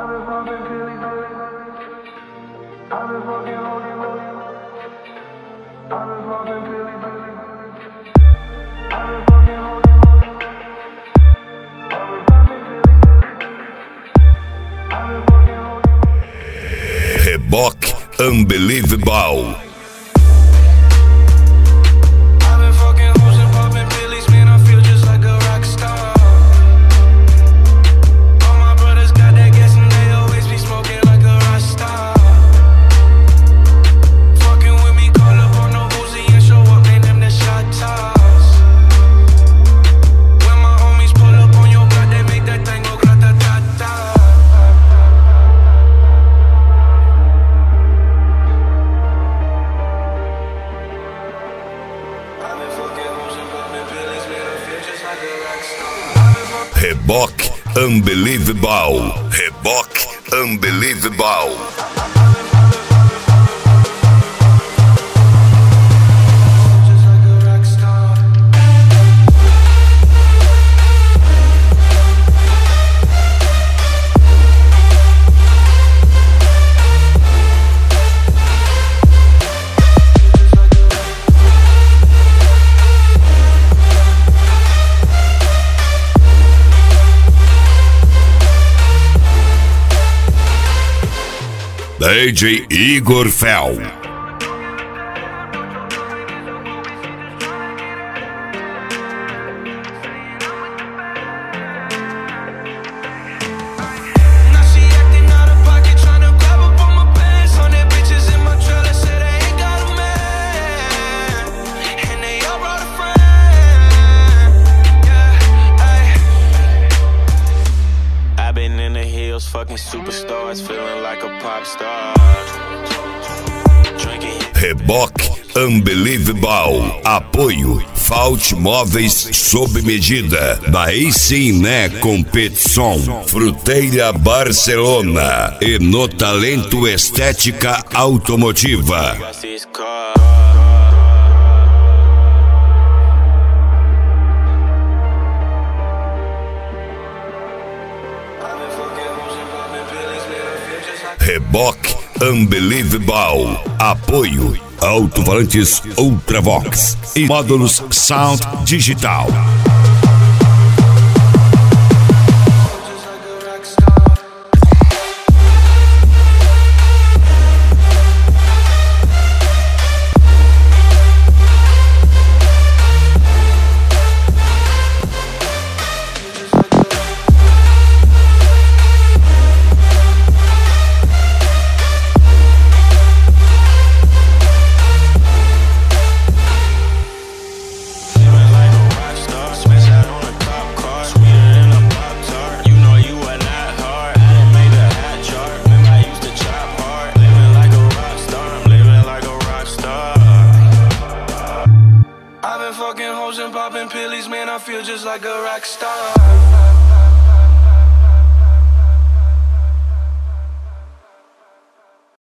Reboque Unbelievable. Reboque Unbelievable. Reboque Unbelievable. DJ Igor Fel. Fucking superstars, feeling like a pop star. Reboque Unbelievable. Apoio Fault Móveis sob medida. Daí sim, né? Competição Fruteira Barcelona e no Talento Estética Automotiva. Reboque Unbelievable. Apoio Alto-Falantes Ultravox e módulos Sound Digital. Fucking hoes and popping pillies, man, I feel just like a rock star.